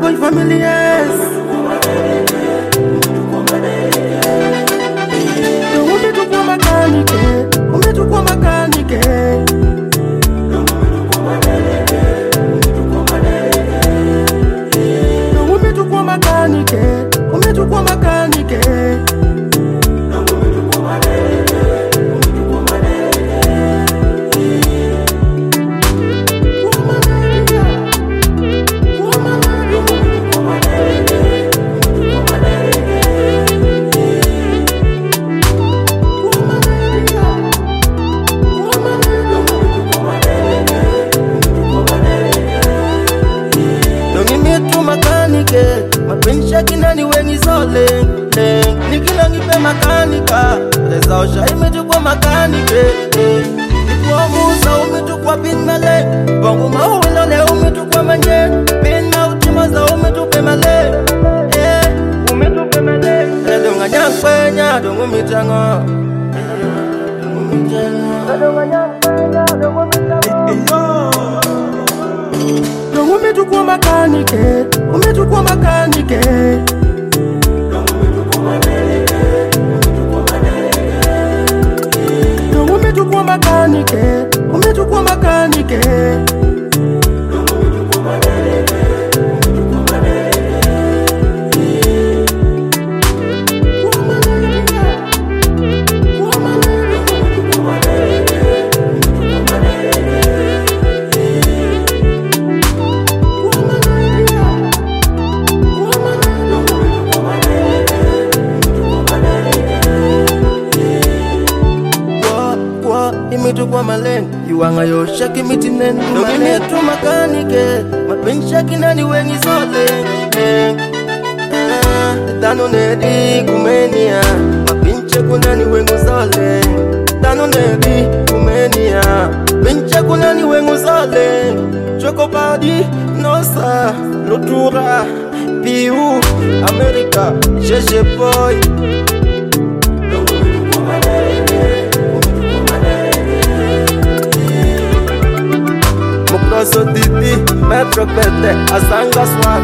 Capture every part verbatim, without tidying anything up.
con familias. Umetukua makanike, umetukua makanike. Umetukua makanike, umetukua makanike. Mapenzi kinani wengi zole nikila nipe makanika leza osha imetukwa makanike ikwa musa umetukwa binmale bongo mauwelole umetukwa manje bina utimaza umetupe male umetupe male redonga nyakwenya dongo mitango redonga nyakwenya dongo mitango umetukua makanike, umetukua makanike. Umetukua makanike, umetukua makanike. Imetukwa maleng, yuanga yo shaki mitinen Nogime tu makanike, mapenzi kinani wengi zole Tano nedi kumenia, mapenzi kunani wengi zole Tano nedi kumenia, mapenzi kunani wengi zole Choco Party, Nosa, Lotura, Piu, America, G G Boy So Didi, Metro Pete, Asanga Swag.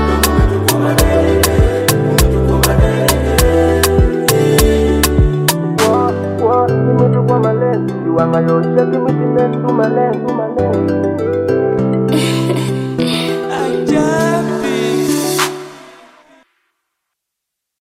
Wa wa, imetukwa maleng, yuanga yo shaki mitinen tu maleng.